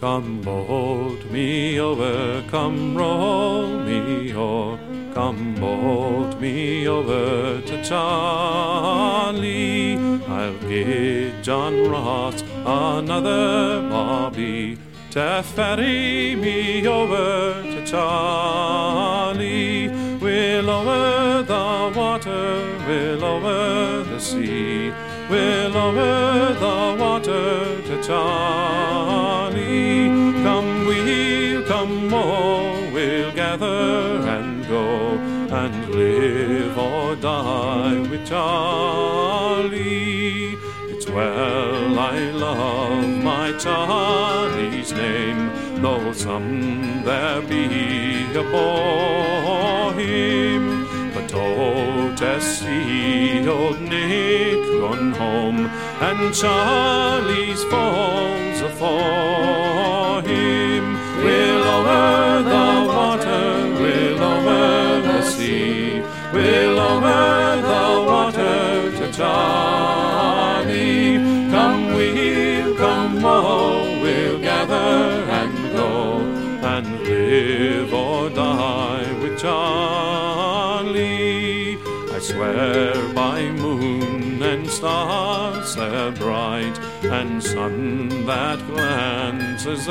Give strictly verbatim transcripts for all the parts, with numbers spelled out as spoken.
Come boat me over, come roll me o'er, come boat me over to Charlie. I'll give John Ross another bobby to ferry me over to Charlie. We'll over the water, we'll over the sea, we'll over the water to Charlie. Come we'll, come more, we'll gather and go, and live or die with Charlie. It's well I love my Charlie's name, though some there be abhor him. But oh, to see old Nick run home, and Charlie's falls afore him. We'll over the water, we'll over the sea, we'll over the water to Charlie. Come we'll, come more, we'll gather and go, and live or die with Charlie. I swear by moon and stars there bright, and sun that glances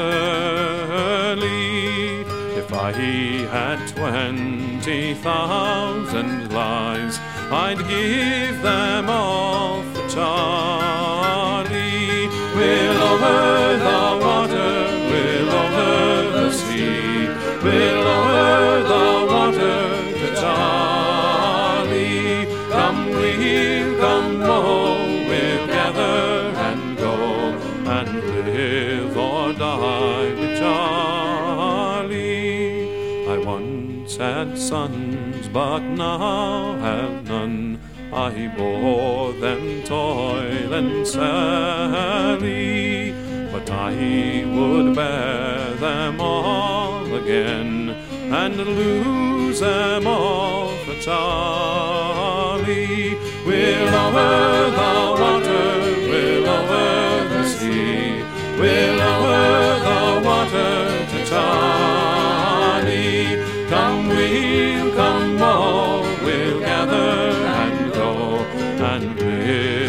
early, if I had twenty thousand lives, I'd give them all for Charlie. We'll over the water, we'll over the sea, we'll over the water to Charlie. Come we'll, come more, we'll gather and go, and live or die with Charlie. I once had sons, but now have none. I bore them toil and sally, but I would bear them all again, and lose them all for Charlie. We'll over the water, we'll over the sea, we'll over the water to Charlie. Come we'll, come more, we'll gather and go, and live